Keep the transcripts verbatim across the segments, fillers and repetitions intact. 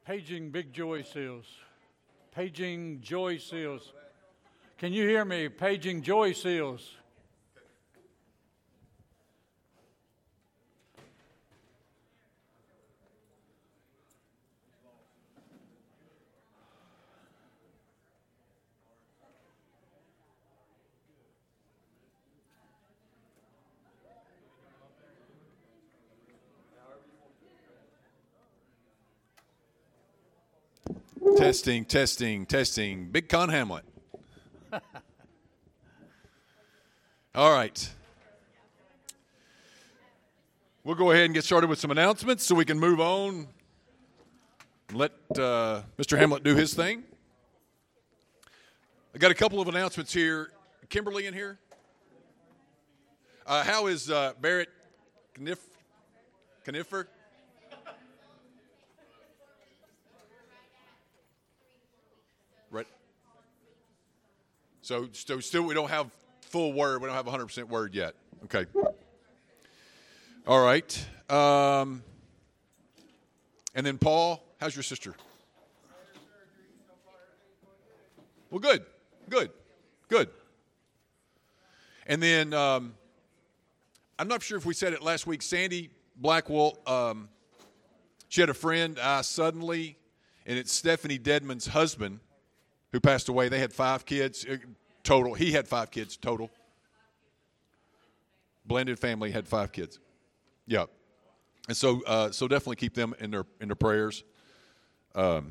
Paging Big Joy Seals. Paging Joy Seals. Can you hear me? Paging Joy Seals. Testing, testing, testing. Big Con Hamlet. All right. We'll go ahead and get started with some announcements so we can move on and let uh, Mister Hamlet do his thing. I got a couple of announcements here. Kimberly in here? Uh, how is uh, Barrett Knif- Kniffer? Right. So, so still we don't have full word. We don't have one hundred percent word yet. Okay. All right. Um, and then Paul, how's your sister? Well, good. Good. Good. And then um, I'm not sure if we said it last week. Sandy Blackwell, um, she had a friend uh, suddenly, and it's Stephanie Dedman's husband who passed away. They had five kids total. He had five kids total. Blended family had five kids. Yeah. And so uh, so definitely keep them in their in their prayers. Um,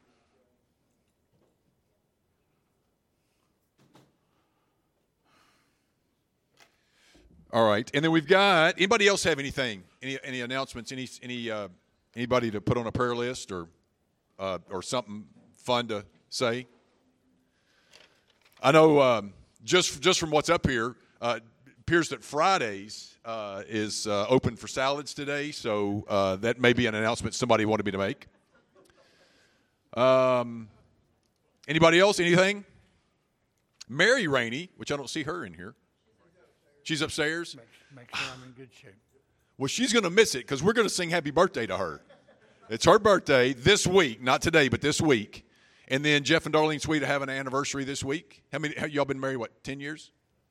all right. And then we've got, anybody else have anything? Any any announcements? Any any uh, anybody to put on a prayer list or uh, or something fun to say? I know um, just just from what's up here, uh, it appears that Fridays uh, is uh, open for salads today, so uh, that may be an announcement somebody wanted me to make. Um, anybody else? Anything? Mary Rainey, which I don't see her in here. She's upstairs. Make, make sure I'm in good shape. Well, she's going to miss it because we're going to sing happy birthday to her. It's her birthday this week, not today, but this week. And then Jeff and Darlene Sweet have an anniversary this week. How many? How, y'all been married, what, ten years?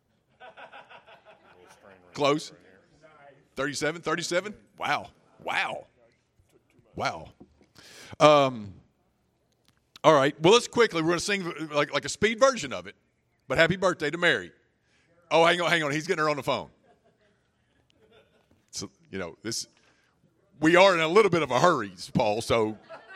Close? thirty-seven? thirty-seven? Wow. Wow. Wow. Um, all right. Well, let's quickly, we're going to sing like, like a speed version of it. But happy birthday to Mary. Oh, hang on, hang on. He's getting her on the phone. So, you know, this, we are in a little bit of a hurry, Paul, so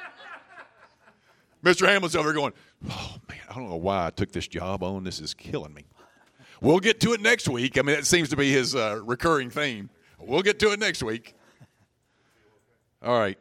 Mister Hamlin's over there going, oh, man, I don't know why I took this job on. This is killing me. We'll get to it next week. I mean, that seems to be his uh, recurring theme. We'll get to it next week. All right.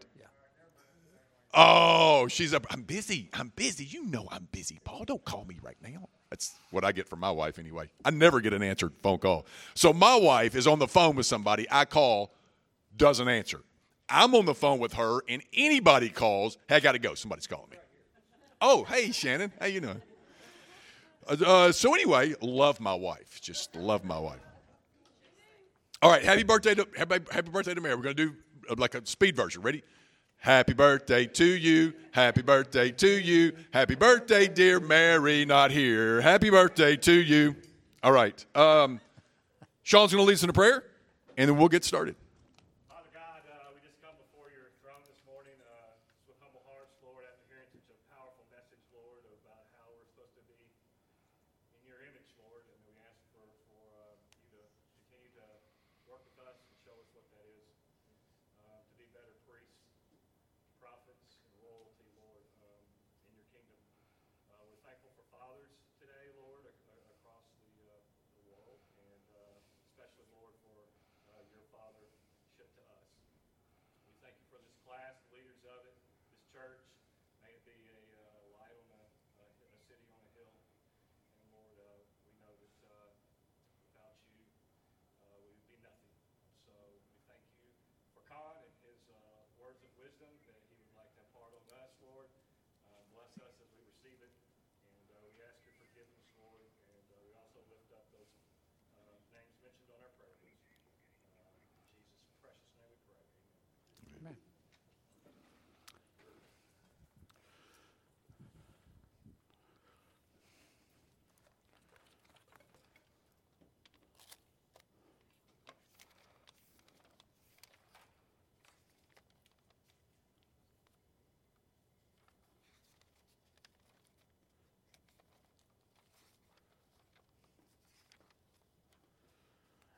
Oh, she's up. I'm busy. I'm busy. You know I'm busy, Paul. Don't call me right now. That's what I get from my wife anyway. I never get an answered phone call. So my wife is on the phone with somebody. I call, doesn't answer. I'm on the phone with her, and anybody calls, hey, I got to go. Somebody's calling me. Oh, hey, Shannon. How you doing? Uh, so anyway, love my wife. Just love my wife. All right, happy birthday to happy, happy birthday to Mary. We're going to do uh, like a speed version. Ready? Happy birthday to you. Happy birthday to you. Happy birthday, dear Mary, not here. Happy birthday to you. All right. Um, Sean's going to lead us in a prayer, and then we'll get started. Father God, uh, we just come before your throne this morning uh, with humble hearts, Lord, after hearing such a powerful message, Lord, about how we're supposed to be in your image, Lord. And we ask for, for uh, you to continue to work with us and show us what that is, uh, to be better priests, prophets, and royalty, Lord, um, in your kingdom. Uh, we're thankful for fathers today, Lord, ac- across the, uh, the world, and uh, especially, Lord, for uh, your fathership to us. We thank you for this class, the leaders of it, this church. May it be a uh, light on a, a, a city on a hill. And Lord, uh, we know that uh, without you, uh, we would be nothing. So we thank you for Con and his uh, words of wisdom that he would like to impart on us, Lord. Uh, bless us as we receive it. And uh, we ask your forgiveness, Lord. And uh, we also lift up those uh, names mentioned on our prayer list. Uh, in Jesus' precious name we pray. Amen. Amen.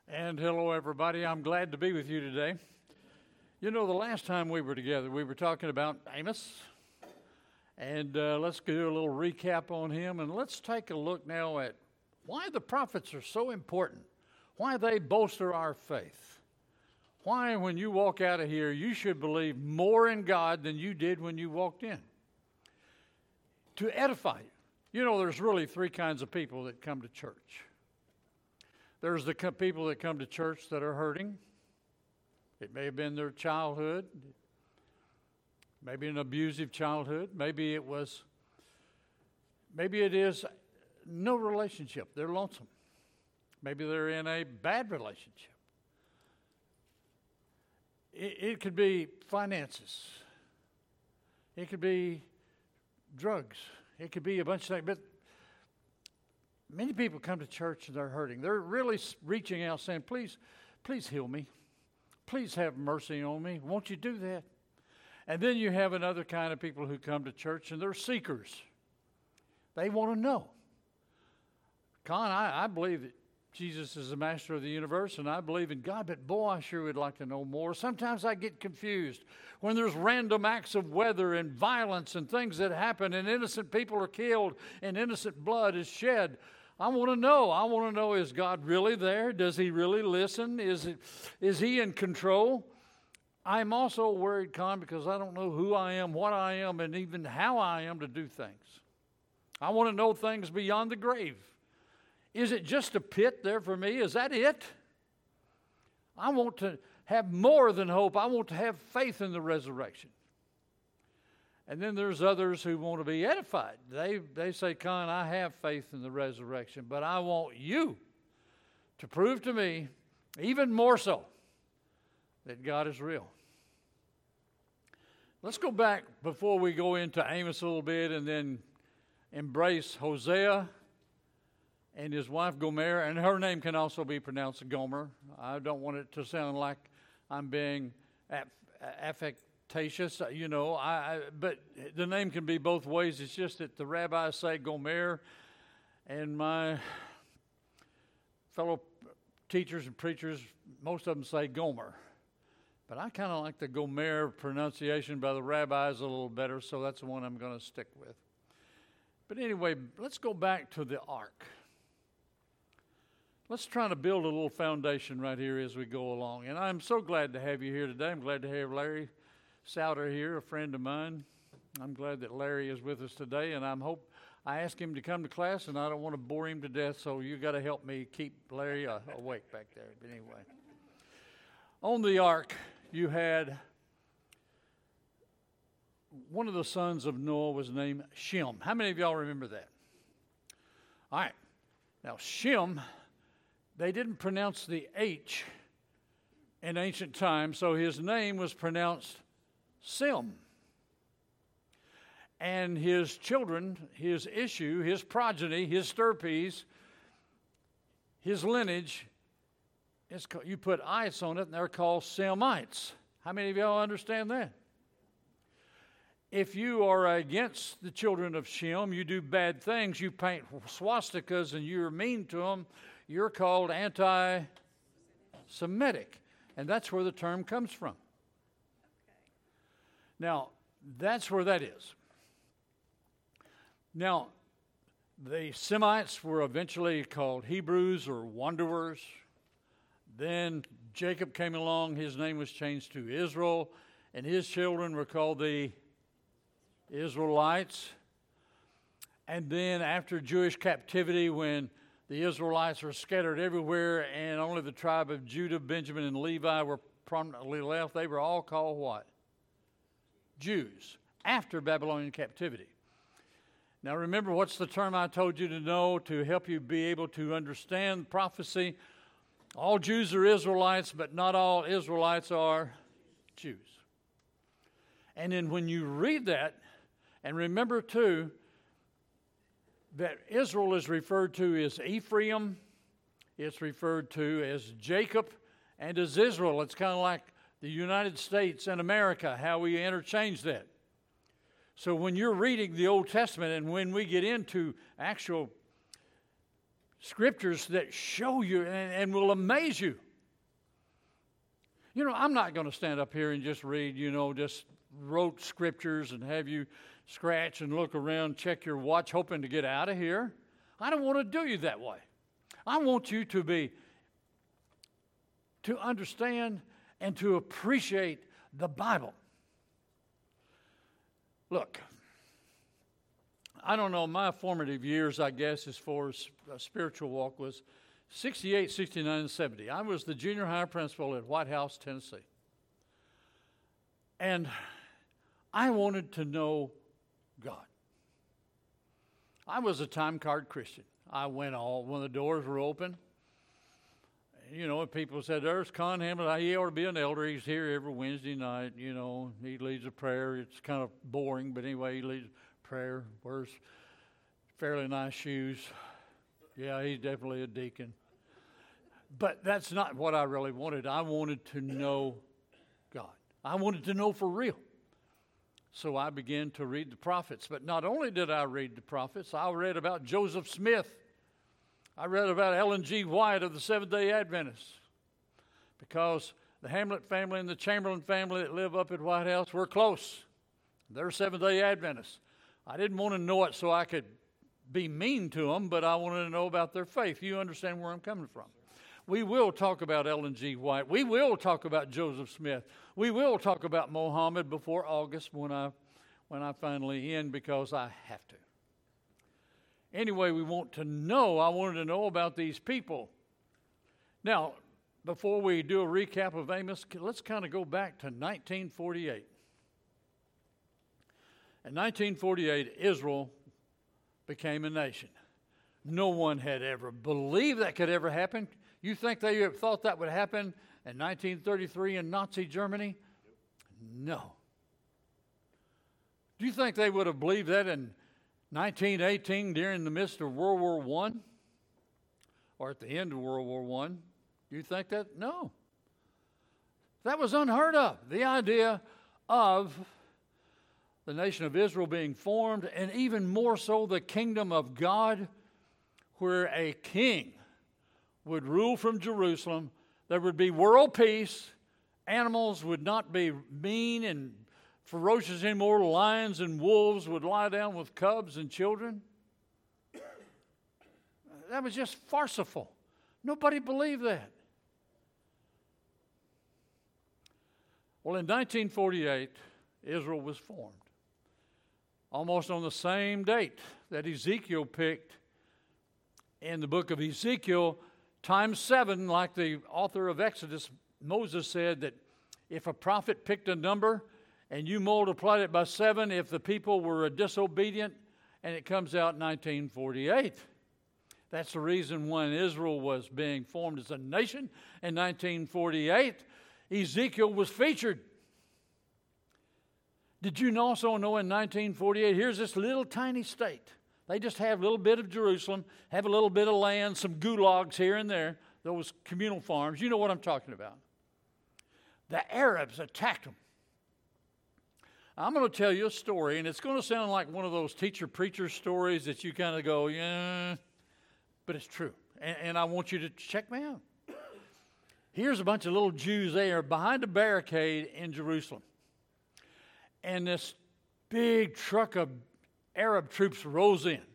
And hello, everybody. I'm glad to be with you today. You know, the last time we were together, we were talking about Amos. And uh, let's do a little recap on him. And let's take a look now at why the prophets are so important, why they bolster our faith. Why, when you walk out of here, you should believe more in God than you did when you walked in. To edify you. You know, there's really three kinds of people that come to church. There's the co- people that come to church that are hurting. It may have been their childhood, maybe an abusive childhood, maybe it was, maybe it is no relationship. They're lonesome. Maybe they're in a bad relationship. It, it could be finances. It could be drugs. It could be a bunch of things. But many people come to church and they're hurting. They're really reaching out saying, please, please heal me. Please have mercy on me. Won't you do that? And then you have another kind of people who come to church and they're seekers. They want to know. Con, I, I believe that Jesus is the master of the universe and I believe in God, but boy, I sure would like to know more. Sometimes I get confused when there's random acts of weather and violence and things that happen and innocent people are killed and innocent blood is shed. I want to know. I want to know, is God really there? Does he really listen? Is it, is he in control? I'm also worried, Con, because I don't know who I am, what I am, and even how I am to do things. I want to know things beyond the grave. Is it just a pit there for me? Is that it? I want to have more than hope. I want to have faith in the resurrection. And then there's others who want to be edified. They they say, Con, I have faith in the resurrection, but I want you to prove to me, even more so, that God is real. Let's go back before we go into Amos a little bit and then embrace Hosea and his wife Gomer. And her name can also be pronounced Gomer. I don't want it to sound like I'm being aff- affect. You know, I, I, but the name can be both ways. It's just that the rabbis say Gomer, and my fellow teachers and preachers, most of them say Gomer. But I kind of like the Gomer pronunciation by the rabbis a little better, so that's the one I'm going to stick with. But anyway, let's go back to the ark. Let's try to build a little foundation right here as we go along. And I'm so glad to have you here today. I'm glad to have Larry Souter here, a friend of mine. I'm glad that Larry is with us today, and I'm hope I asked him to come to class, and I don't want to bore him to death, so you got to help me keep Larry uh, awake back there. But anyway, on the ark, you had one of the sons of Noah was named Shem. How many of y'all remember that? All right. Now, Shem, they didn't pronounce the H in ancient times, so his name was pronounced Sem. And his children, his issue, his progeny, his stirpes, his lineage, it's called, you put ites on it, and they're called Semites. How many of y'all understand that? If you are against the children of Shem, you do bad things, you paint swastikas, and you're mean to them, you're called anti-Semitic. And that's where the term comes from. Now, that's where that is. Now, the Semites were eventually called Hebrews or wanderers. Then Jacob came along. His name was changed to Israel, and his children were called the Israelites. And then after Jewish captivity, when the Israelites were scattered everywhere and only the tribe of Judah, Benjamin, and Levi were prominently left, they were all called what? Jews, after Babylonian captivity. Now remember, what's the term I told you to know to help you be able to understand prophecy? All Jews are Israelites, but not all Israelites are Jews. And then when you read that, and remember too, that Israel is referred to as Ephraim, it's referred to as Jacob, and as Israel. It's kind of like the United States and America, how we interchange that. So when you're reading the Old Testament and when we get into actual scriptures that show you and, and will amaze you You know, I'm not going to stand up here and just read, you know, just rote scriptures and have you scratch and look around, check your watch, hoping to get out of here. I don't want to do you that way. I want you to be, to understand and to appreciate the Bible. Look, I don't know, my formative years, I guess, as far as a spiritual walk was sixty-eight, sixty-nine, and seventy. I was the junior high principal at White House, Tennessee. And I wanted to know God. I was a time card Christian. I went all, when the doors were open, you know, people said, there's Con Hamlet. He ought to be an elder. He's here every Wednesday night, you know. He leads a prayer. It's kind of boring, but anyway, he leads a prayer. Wears fairly nice shoes. Yeah, he's definitely a deacon. But that's not what I really wanted. I wanted to know God. I wanted to know for real. So I began to read the prophets. But not only did I read the prophets, I read about Joseph Smith. I read about Ellen G. White of the Seventh-day Adventists. Because the Hamlet family and the Chamberlain family that live up at White House were close. They're Seventh-day Adventists. I didn't want to know it so I could be mean to them, but I wanted to know about their faith. You understand where I'm coming from. We will talk about Ellen G. White. We will talk about Joseph Smith. We will talk about Mohammed before August when I, when I finally end, because I have to. Anyway, we want to know. I wanted to know about these people. Now, before we do a recap of Amos, let's kind of go back to nineteen forty-eight. In nineteen forty-eight, Israel became a nation. No one had ever believed that could ever happen. You think they thought that would happen in nineteen thirty-three in Nazi Germany? No. Do you think they would have believed that in nineteen eighteen during the midst of World War One? Or at the end of World War One? You think that? No. That was unheard of. The idea of the nation of Israel being formed, and even more so the kingdom of God, where a king would rule from Jerusalem. There would be world peace. Animals would not be mean and ferocious anymore. Lions and wolves would lie down with cubs and children. That was just farcical. Nobody believed that. Well, in nineteen forty-eight, Israel was formed. Almost on the same date that Ezekiel picked in the book of Ezekiel, times seven, like the author of Exodus, Moses said that if a prophet picked a number and you multiplied it by seven, if the people were disobedient, and it comes out nineteen forty-eight. That's the reason when Israel was being formed as a nation in nineteen forty-eight, Ezekiel was featured. Did you also know in nineteen forty-eight, here's this little tiny state. They just have a little bit of Jerusalem, have a little bit of land, some gulags here and there, those communal farms. You know what I'm talking about. The Arabs attacked them. I'm going to tell you a story, and it's going to sound like one of those teacher-preacher stories that you kind of go, yeah, but it's true. And, and I want you to check me out. Here's a bunch of little Jews there behind a barricade in Jerusalem. And this big truck of Arab troops rolls in.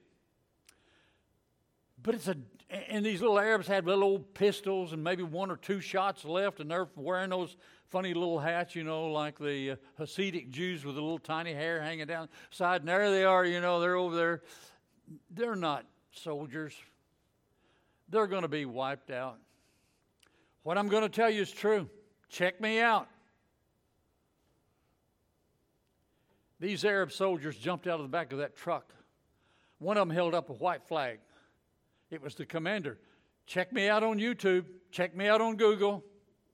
But it's a, and these little Arabs had little old pistols and maybe one or two shots left, and they're wearing those funny little hats, you know, like the uh, Hasidic Jews with a little tiny hair hanging down the side. And there they are, you know, they're over there. They're not soldiers. They're going to be wiped out. What I'm going to tell you is true. Check me out. These Arab soldiers jumped out of the back of that truck. One of them held up a white flag. It was the commander. Check me out on YouTube. Check me out on Google.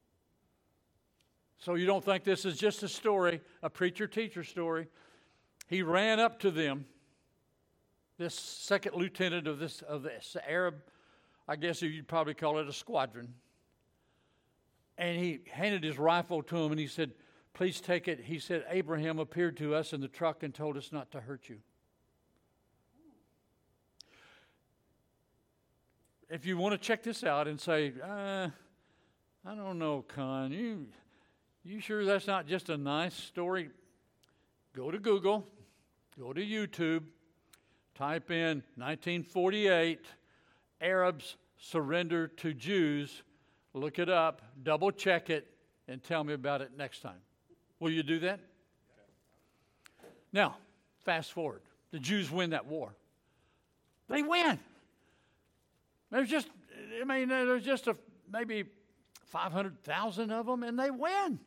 So you don't think this is just a story, a preacher-teacher story. He ran up to them, this second lieutenant of this of this Arab, I guess you'd probably call it a squadron. And he handed his rifle to him and he said, please take it. He said, Abraham appeared to us in the truck and told us not to hurt you. If you want to check this out and say, uh, I don't know, Con, you, You sure that's not just a nice story? Go to Google, go to YouTube, type in nineteen forty-eight, Arabs surrender to Jews, look it up, double check it, and tell me about it next time. Will you do that? Now, fast forward. The Jews win that war. They win. There's just, I mean, there's just a, maybe five hundred thousand of them, and they win.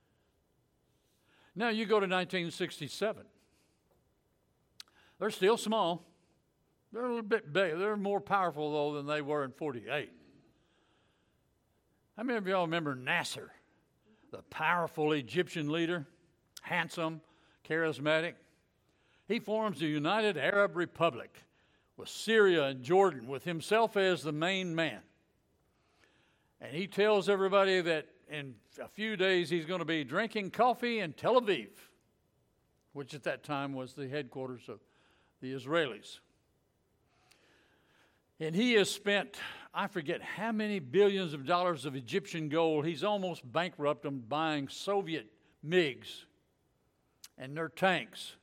Now you go to nineteen sixty-seven. They're still small. They're a little bit big. They're more powerful, though, than they were in forty-eight. How many of y'all remember Nasser, the powerful Egyptian leader, handsome, charismatic? He forms the United Arab Republic with Syria and Jordan, with himself as the main man. And he tells everybody that in a few days he's going to be drinking coffee in Tel Aviv, which at that time was the headquarters of the Israelis. And he has spent, I forget how many billions of dollars of Egyptian gold. He's almost bankrupted them buying Soviet MiGs and their tanks.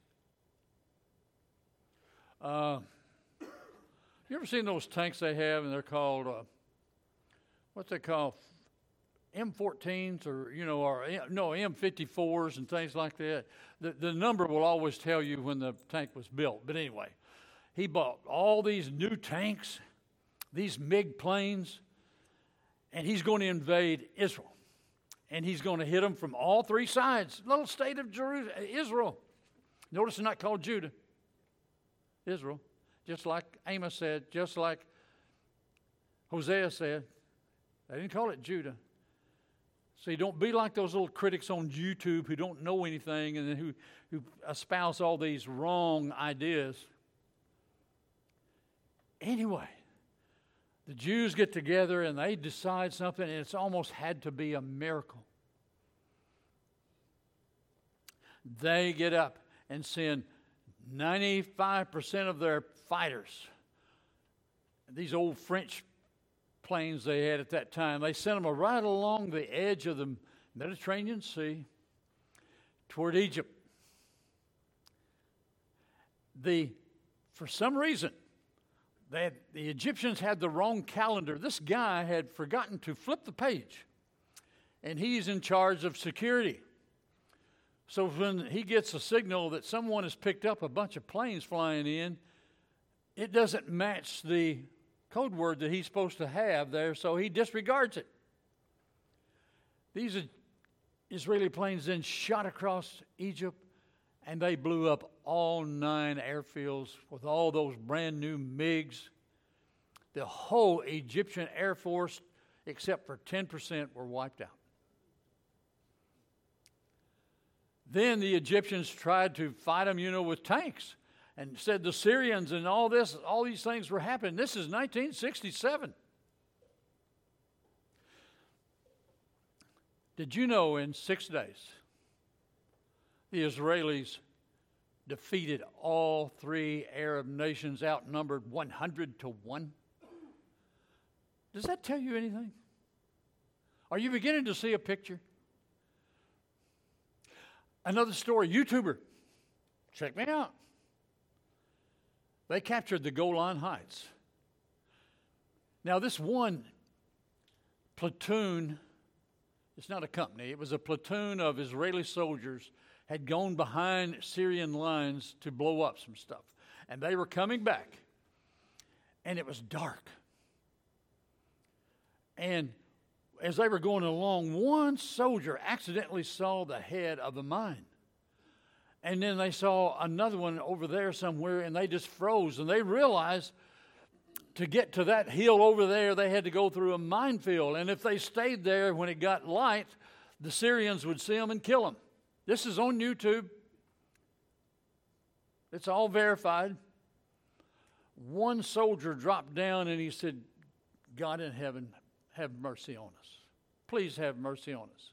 Uh, you ever seen those tanks they have, and they're called, uh, what's they call, M fourteens or, you know, or no, M fifty-fours and things like that. The, the number will always tell you when the tank was built. But anyway, he bought all these new tanks, these MiG planes, and he's going to invade Israel. And he's going to hit them from all three sides. Little state of Jerusalem, Israel. Notice it's not called Judah. Israel. Just like Amos said, just like Hosea said. They didn't call it Judah. See, don't be like those little critics on YouTube who don't know anything and who, who espouse all these wrong ideas. Anyway, the Jews get together and they decide something, and it's almost had to be a miracle. They get up and send ninety-five percent of their fighters, these old French planes they had at that time, they sent them right along the edge of the Mediterranean Sea toward Egypt. The, for some reason, they had, the Egyptians had the wrong calendar. This guy had forgotten to flip the page, and he's in charge of security. So when he gets a signal that someone has picked up a bunch of planes flying in, it doesn't match the code word that he's supposed to have there, so he disregards it. These Israeli planes then shot across Egypt, and they blew up all nine airfields with all those brand new MiGs. The whole Egyptian Air Force, except for ten percent, were wiped out. Then the Egyptians tried to fight them, you know, with tanks, and said the Syrians and all this, all these things were happening. This is nineteen sixty-seven. Did you know in six days the Israelis defeated all three Arab nations, outnumbered one hundred to one? Does that tell you anything? Are you beginning to see a picture? Another story, YouTuber. Check me out. They captured the Golan Heights. Now, this one platoon, it's not a company, it was a platoon of Israeli soldiers, had gone behind Syrian lines to blow up some stuff. And they were coming back, and it was dark. And as they were going along, one soldier accidentally saw the head of a mine. And then they saw another one over there somewhere, and they just froze. And they realized to get to that hill over there, they had to go through a minefield. And if they stayed there when it got light, the Syrians would see them and kill them. This is on YouTube. It's all verified. One soldier dropped down and he said, God in heaven, have mercy on us. Please have mercy on us.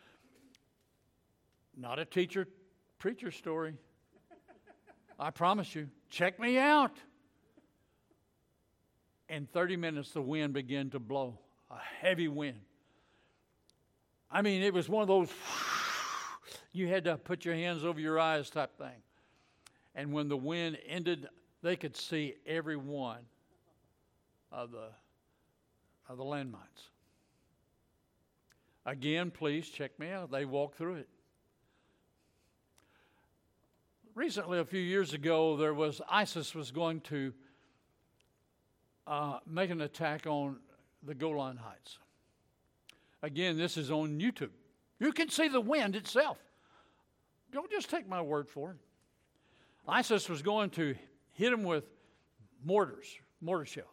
Not a teacher, preacher story. I promise you. Check me out. In thirty minutes, the wind began to blow, a heavy wind. I mean, it was one of those You had to put your hands over your eyes type thing. And when the wind ended, they could see every one of the, of the landmines. Again, please check me out. They walked through it. Recently, a few years ago, there was ISIS was going to uh, make an attack on the Golan Heights. Again, this is on YouTube. You can see the wind itself. Don't just take my word for it. ISIS was going to hit them with mortars, mortar shells.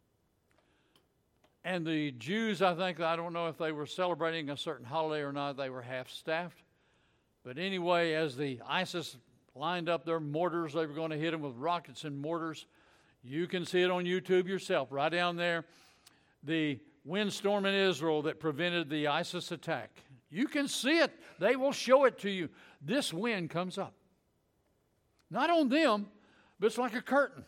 And the Jews, I think, I don't know if they were celebrating a certain holiday or not, they were half-staffed. But anyway, as the ISIS lined up their mortars, they were going to hit them with rockets and mortars. You can see it on YouTube yourself, right down there. The windstorm in Israel that prevented the ISIS attack. You can see it. They will show it to you. This wind comes up. Not on them, but it's like a curtain.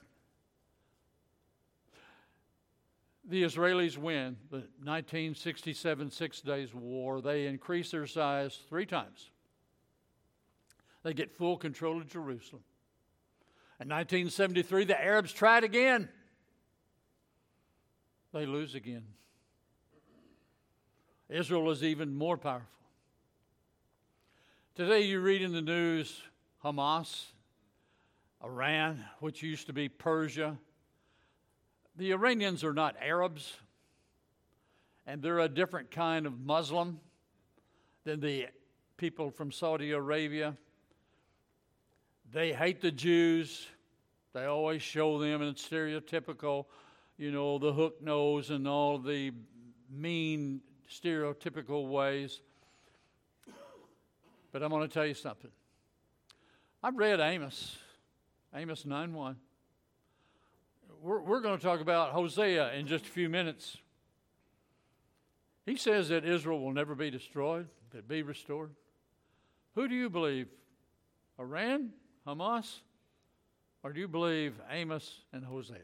The Israelis win the nineteen sixty-seven Six Days War. They increase their size three times. They get full control of Jerusalem. In nineteen seventy-three, the Arabs tried again. They lose again. Israel is even more powerful. Today you read in the news Hamas, Iran, which used to be Persia. The Iranians are not Arabs, and they're a different kind of Muslim than the people from Saudi Arabia. They hate the Jews. They always show them in stereotypical, you know, the hook nose and all the mean stereotypical ways. But I'm going to tell you something. I've read Amos, Amos nine one. We're, we're going to talk about Hosea in just a few minutes. He says that Israel will never be destroyed, but be restored. Who do you believe? Iran, Hamas, or do you believe Amos and Hosea?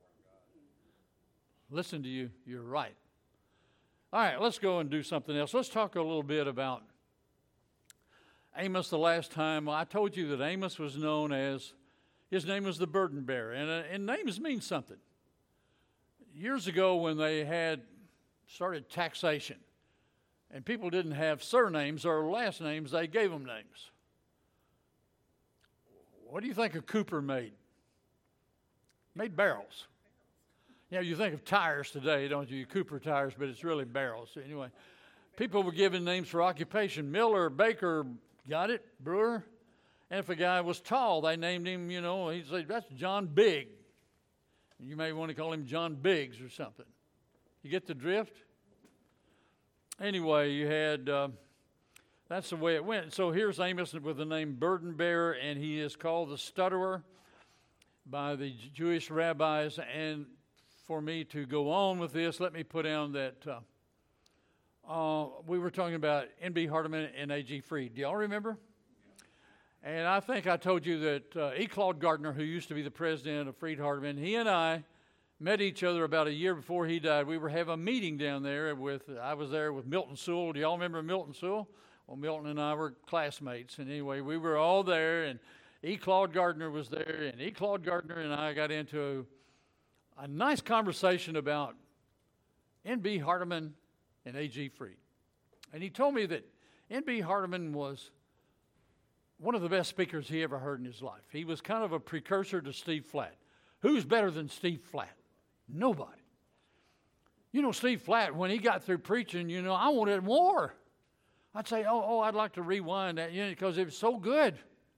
Listen to you. You're right. All right, let's go and do something else. Let's talk a little bit about Amos. The last time I told you that Amos was known as, his name was the burden bearer, and, uh, and names mean something. Years ago when they had started taxation, and people didn't have surnames or last names, they gave them names. What do you think a Cooper made? Made barrels. You know, you think of tires today, don't you? Cooper tires, but it's really barrels. So anyway, people were given names for occupation. Miller, Baker, got it? Brewer. And if a guy was tall, they named him, you know, he'd say, that's John Big. You may want to call him John Biggs or something. You get the drift? Anyway, you had, uh, that's the way it went. So here's Amos with the name Burden Bearer, and he is called the Stutterer by the Jewish rabbis. And for me to go on with this, let me put down that uh, uh, we were talking about N B Hardeman and A G Freed. Do y'all remember? And I think I told you that uh, E. Claude Gardner, who used to be the president of Freed Hardeman, he and I met each other about a year before he died. We were having a meeting down there with, I was there with Milton Sewell. Do y'all remember Milton Sewell? Well, Milton and I were classmates. And anyway, we were all there, and E. Claude Gardner was there. And E. Claude Gardner and I got into a, a nice conversation about N B Hardeman and A G Freed. And he told me that N B Hardeman was one of the best speakers he ever heard in his life. He was kind of a precursor to Steve Flatt. Who's better than Steve Flatt? Nobody. You know, Steve Flatt, when he got through preaching, you know, I wanted more. I'd say, oh, oh, I'd like to rewind that, you know, because it was so good.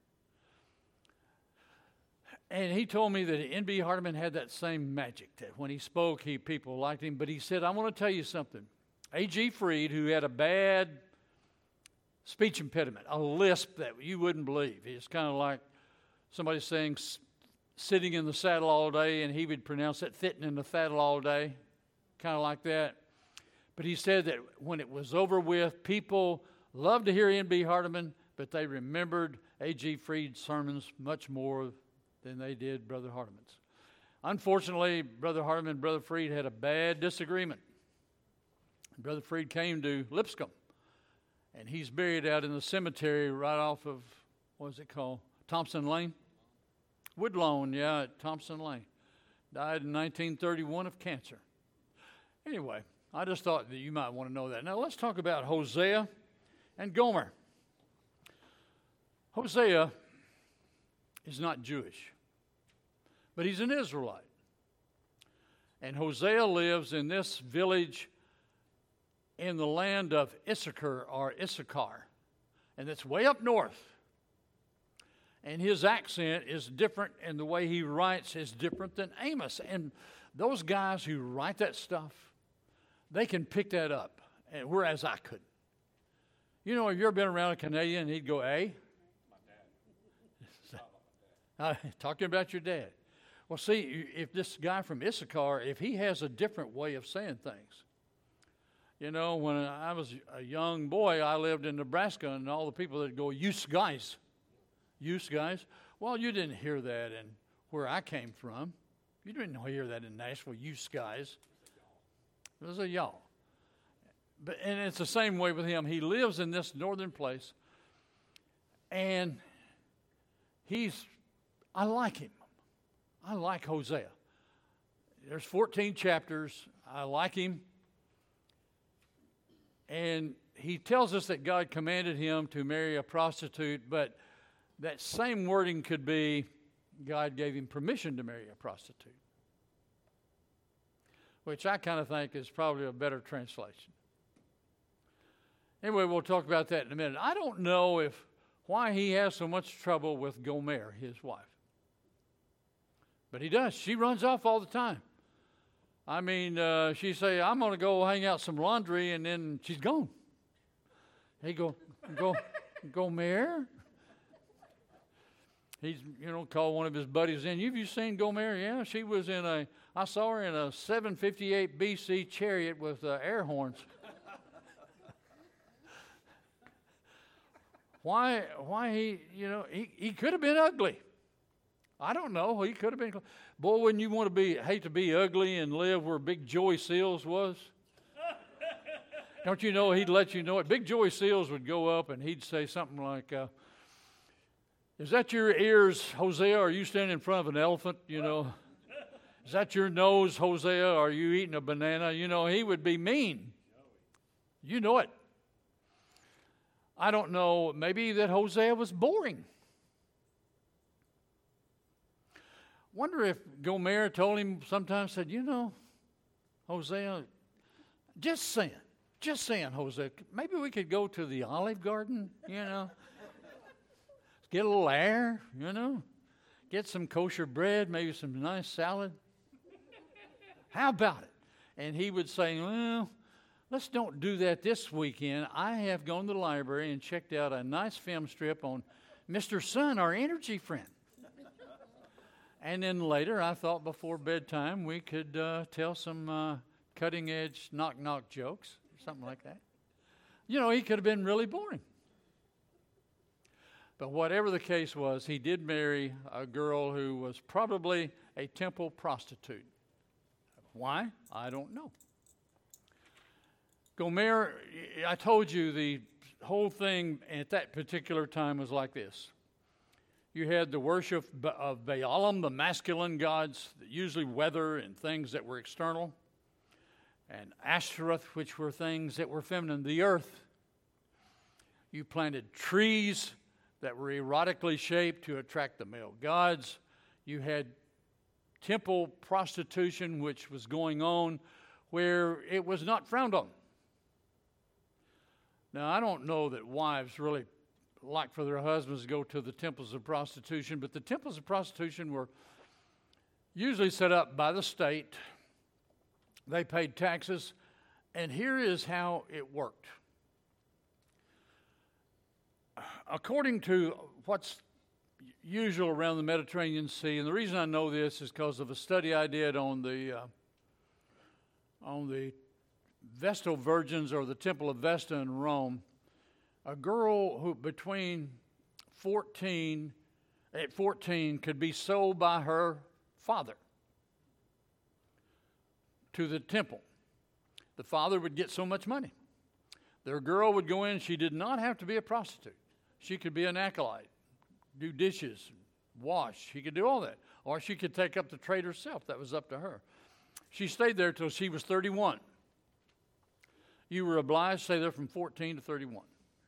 And he told me that N B Hardeman had that same magic, that when he spoke, he people liked him. But he said, I want to tell you something. A G Freed, who had a bad speech impediment, a lisp that you wouldn't believe. It's kind of like somebody saying sitting in the saddle all day, and he would pronounce it sitting in the saddle all day, kind of like that. But he said that when it was over with, people loved to hear N B Hardeman, but they remembered A G Freed's sermons much more than they did Brother Hardeman's. Unfortunately, Brother Hardeman and Brother Freed had a bad disagreement. Brother Freed came to Lipscomb, And he's buried out in the cemetery right off of, what is it called? Thompson Lane? Woodlawn, yeah, at Thompson Lane. Died in nineteen thirty-one of cancer. Anyway, I just thought that you might want to know that. Now let's talk about Hosea and Gomer. Hosea is not Jewish, but he's an Israelite. And Hosea lives in this village in the land of Issachar or Issachar, and it's way up north. And his accent is different, and the way he writes is different than Amos. And those guys who write that stuff, they can pick that up, and whereas I couldn't. You know, have you ever been around a Canadian and he'd go, "Eh?" My dad. Talking about your dad. Well, see, if this guy from Issachar, if he has a different way of saying things. You know, when I was a young boy, I lived in Nebraska, and all the people that go, "Use guys." Use guys. Well, you didn't hear that in where I came from. You didn't hear that in Nashville, use guys. It was a y'all. But, and it's the same way with him. He lives in this northern place, and he's, I like him. I like Hosea. There's fourteen chapters. I like him. And he tells us that God commanded him to marry a prostitute, but that same wording could be God gave him permission to marry a prostitute, which I kind of think is probably a better translation. Anyway, we'll talk about that in a minute. I don't know if why he has so much trouble with Gomer, his wife. But he does. She runs off all the time. I mean, uh, she say, "I'm going to go hang out some laundry," and then she's gone. He go, go, Gomer? He's, you know, called one of his buddies in. Have you seen Gomer? Yeah, she was in a, I saw her in a seven fifty-eight B C chariot with uh, air horns. Why, why he, you know, he, he could have been ugly. I don't know. He could have been. Boy, wouldn't you want to be, hate to be ugly and live where Big Joey Seals was? Don't you know he'd let you know it? Big Joey Seals would go up and he'd say something like, uh, "Is that your ears, Hosea? Or are you standing in front of an elephant, you know? Is that your nose, Hosea? Or are you eating a banana?" You know, he would be mean. You know it. I don't know, maybe that Hosea was boring. Wonder if Gomer told him sometimes, said, "You know, Hosea, just saying, just saying, Hosea, maybe we could go to the Olive Garden, you know? Get a little air, you know? Get some kosher bread, maybe some nice salad. How about it?" And he would say, "Well, let's don't do that this weekend. I have gone to the library and checked out a nice film strip on Mister Sun, our energy friend. And then later, I thought before bedtime, we could uh, tell some uh, cutting-edge knock-knock jokes, something like that." You know, he could have been really boring. But whatever the case was, he did marry a girl who was probably a temple prostitute. Why? I don't know. Gomer, I told you the whole thing at that particular time was like this. You had the worship of Baalim, the masculine gods, usually weather and things that were external, and Ashtoreth, which were things that were feminine, the earth. You planted trees that were erotically shaped to attract the male gods. You had temple prostitution, which was going on where it was not frowned on. Now, I don't know that wives really like for their husbands to go to the temples of prostitution, but the temples of prostitution were usually set up by the state. They paid taxes, and here is how it worked. According to what's usual around the Mediterranean Sea, and the reason I know this is because of a study I did on the uh, on the Vestal Virgins, or the Temple of Vesta in Rome. A girl who between fourteen, at fourteen, could be sold by her father to the temple. The father would get so much money. Their girl would go in. She did not have to be a prostitute. She could be an acolyte, do dishes, wash. She could do all that. Or she could take up the trade herself. That was up to her. She stayed there till she was thirty-one. You were obliged to stay there from fourteen to thirty-one.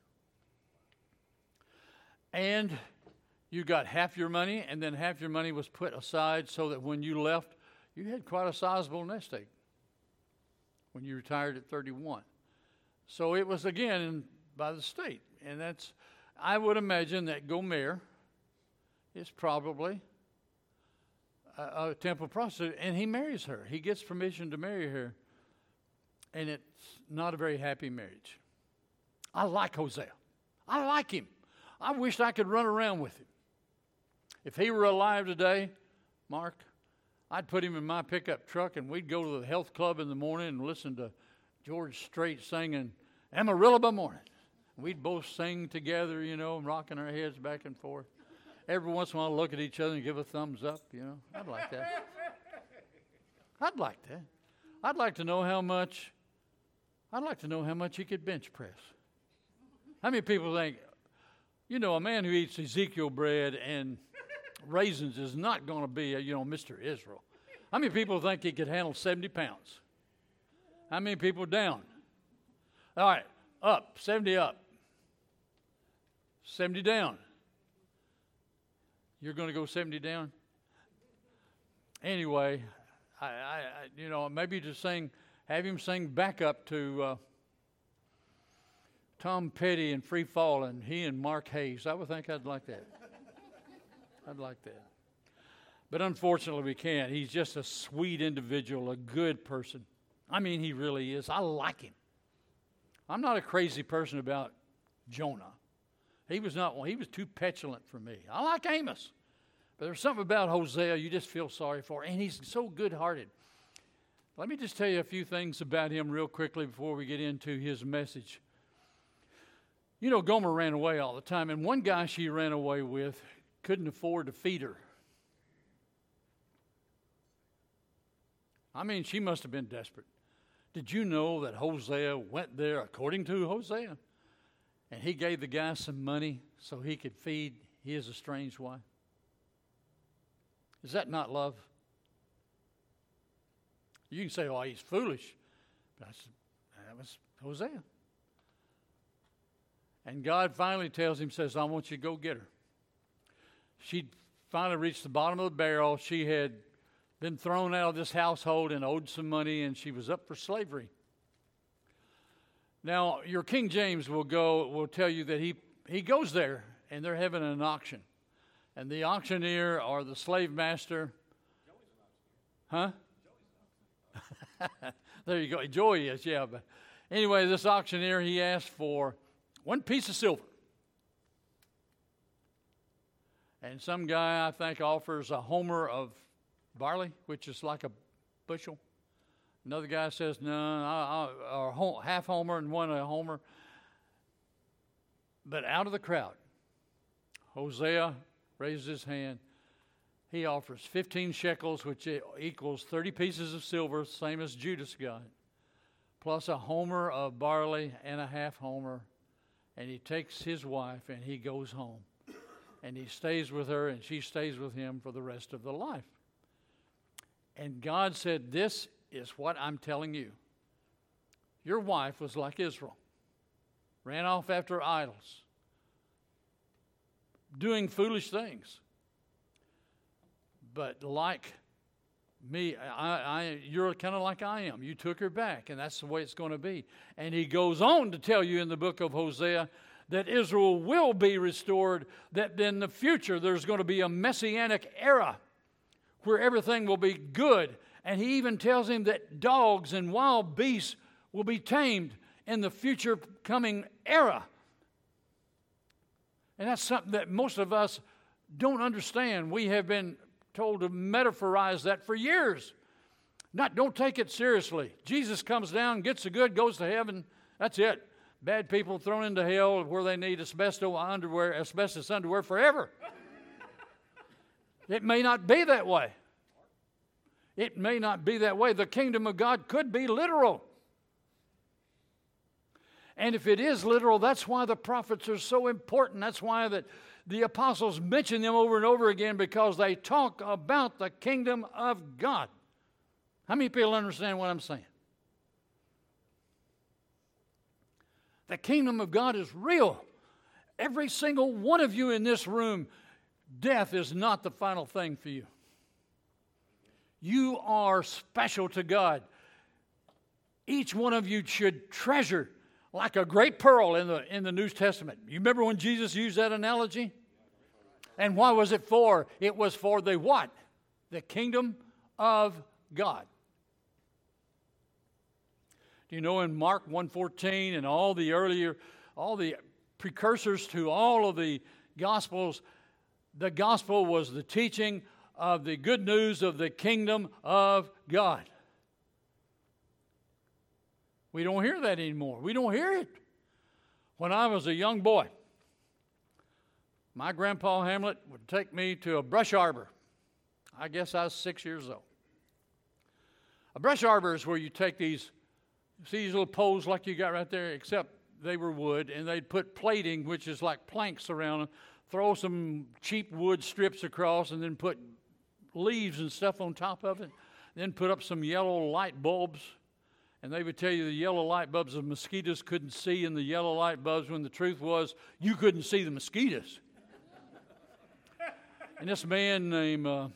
And you got half your money, and then half your money was put aside so that when you left, you had quite a sizable nest egg when you retired at thirty-one. So it was, again, by the state. And that's, I would imagine that Gomer is probably a, a temple prostitute, and he marries her. He gets permission to marry her, and it's not a very happy marriage. I like Hosea. I like him. I wished I could run around with him. If he were alive today, Mark, I'd put him in my pickup truck, and we'd go to the health club in the morning and listen to George Strait singing Amarillo by Morning. We'd both sing together, you know, rocking our heads back and forth. Every once in a while, look at each other and give a thumbs up, you know. I'd like that. I'd like that. I'd like to know how much, I'd like to know how much he could bench press. How many people think, you know, a man who eats Ezekiel bread and raisins is not going to be, a, you know, Mister Israel. How many people think he could handle seventy pounds? How many people down? All right, up, seventy up. seventy down. You're going to go seventy down? Anyway, I, I, I you know, maybe just sing, have him sing back up to uh, Tom Petty and Free Fall, and he and Mark Hayes. I would think I'd like that. I'd like that. But unfortunately, we can't. He's just a sweet individual, a good person. I mean, he really is. I like him. I'm not a crazy person about Jonah. He was not one. He was too petulant for me. I like Amos. But there's something about Hosea you just feel sorry for. And he's so good-hearted. Let me just tell you a few things about him real quickly before we get into his message. You know, Gomer ran away all the time. And one guy she ran away with couldn't afford to feed her. I mean, she must have been desperate. Did you know that Hosea went there, according to Hosea, and he gave the guy some money so he could feed his estranged wife? Is that not love? You can say, oh, he's foolish. But I said, that was Hosea. And God finally tells him, says, I want you to go get her. She finally reached the bottom of the barrel. She had been thrown out of this household and owed some money, and she was up for slavery. Now, your King James will go will tell you that he, he goes there, and they're having an auction. And the auctioneer or the slave master, huh? There you go. Joey is, yeah. But anyway, this auctioneer, he asked for one piece of silver. And some guy, I think, offers a homer of barley, which is like a bushel. Another guy says, no, I, I, or half homer and one a homer. But out of the crowd, Hosea raises his hand. He offers fifteen shekels, which equals thirty pieces of silver, same as Judas got, plus a homer of barley and a half homer. And he takes his wife and he goes home. And he stays with her and she stays with him for the rest of the life. And God said, this is what I'm telling you. Your wife was like Israel. Ran off after idols. Doing foolish things. But like me, I, I, you're kind of like I am. You took her back, and that's the way it's going to be. And he goes on to tell you in the book of Hosea that Israel will be restored, that in the future there's going to be a messianic era where everything will be good. And he even tells him that dogs and wild beasts will be tamed in the future coming era. And that's something that most of us don't understand. We have been told to metaphorize that for years. Not, don't take it seriously. Jesus comes down, gets the good, goes to heaven. That's it. Bad people thrown into hell where they need asbestos underwear, asbestos underwear forever. It may not be that way. It may not be that way. The kingdom of God could be literal. And if it is literal, that's why the prophets are so important. That's why that the apostles mention them over and over again, because they talk about the kingdom of God. How many people understand what I'm saying? The kingdom of God is real. Every single one of you in this room, death is not the final thing for you. You are special to God. Each one of you should treasure like a great pearl in the, in the New Testament. You remember when Jesus used that analogy? And what was it for? It was for the what? The kingdom of God. Do you know in Mark one fourteen and all the earlier, all the precursors to all of the Gospels, the gospel was the teaching of the good news of the kingdom of God. We don't hear that anymore. We don't hear it. When I was a young boy, my grandpa Hamlet would take me to a brush arbor. I guess I was six years old. A brush arbor is where you take these, see these little poles like you got right there, except they were wood, and they'd put plating, which is like planks around them, throw some cheap wood strips across, and then put leaves and stuff on top of it, then put up some yellow light bulbs. And they would tell you the yellow light bulbs, the mosquitoes couldn't see in the yellow light bulbs, when the truth was you couldn't see the mosquitoes. And this man named, uh,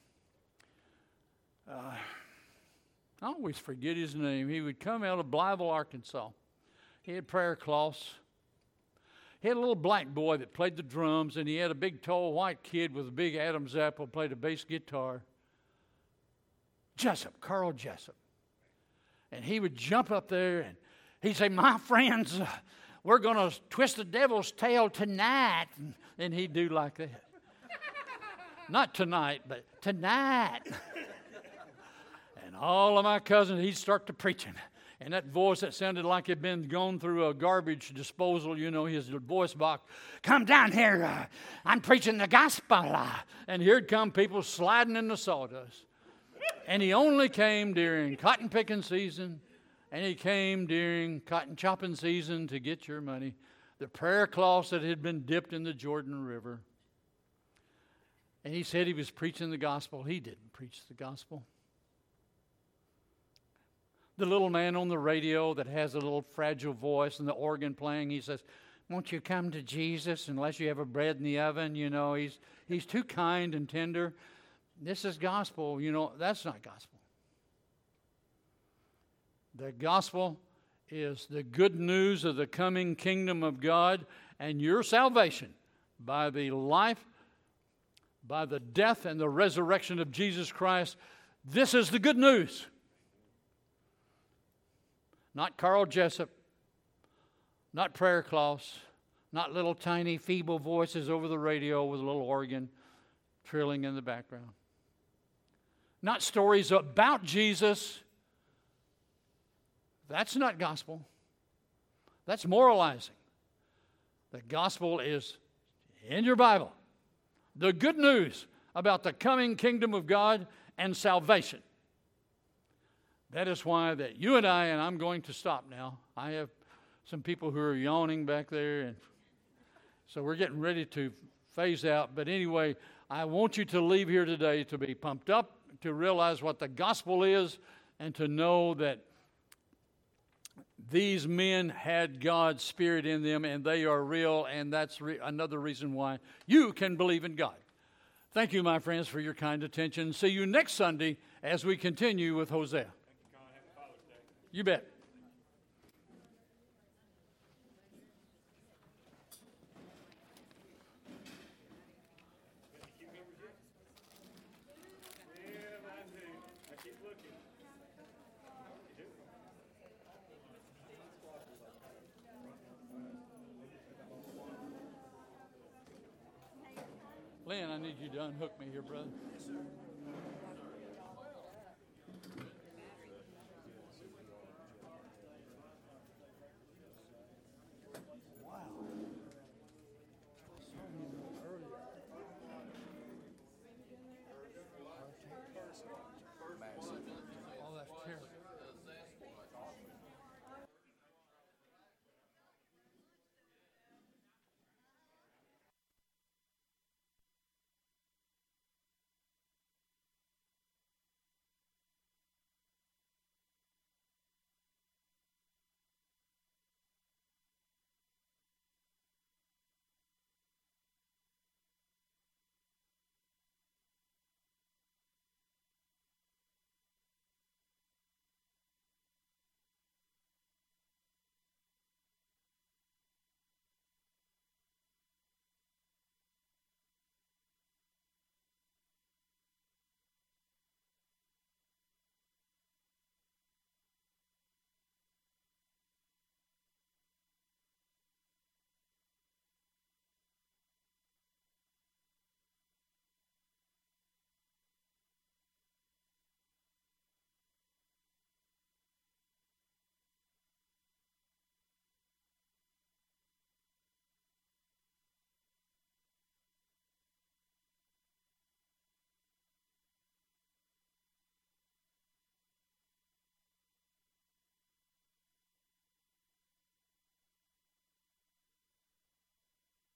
uh, I always forget his name. He would come out of Blytheville, Arkansas. He had prayer cloths. He had a little black boy that played the drums, and he had a big, tall, white kid with a big Adam's apple played a bass guitar. Jessup, Carl Jessup. And he would jump up there and he'd say, "My friends, uh, we're going to twist the devil's tail tonight." And, and he'd do like that. Not tonight, but tonight. And all of my cousins, he'd start to preaching. And that voice that sounded like it'd been gone through a garbage disposal, you know, his voice box, "Come down here, uh, I'm preaching the gospel." Uh, and here'd come people sliding in the sawdust. And he only came during cotton picking season, and he came during cotton chopping season to get your money. The prayer cloths that had been dipped in the Jordan River. And he said he was preaching the gospel. He didn't preach the gospel. The little man on the radio that has a little fragile voice and the organ playing, he says, "Won't you come to Jesus unless you have a bread in the oven?" You know, he's he's too kind and tender. This is gospel. You know, that's not gospel. The gospel is the good news of the coming kingdom of God and your salvation by the life, by the death and the resurrection of Jesus Christ. This is the good news. Not Carl Jessup, not prayer cloths, not little tiny feeble voices over the radio with a little organ trilling in the background. Not stories about Jesus. That's not gospel. That's moralizing. The gospel is in your Bible. The good news about the coming kingdom of God and salvation. That is why that you and I, and I'm going to stop now. I have some people who are yawning back there, and so we're getting ready to phase out. But anyway, I want you to leave here today to be pumped up, to realize what the gospel is, and to know that these men had God's Spirit in them, and they are real, and that's re- another reason why you can believe in God. Thank you, my friends, for your kind attention. See you next Sunday as we continue with Hosea. You bet. Lynn, I need you to unhook me here, brother. Yes, sir.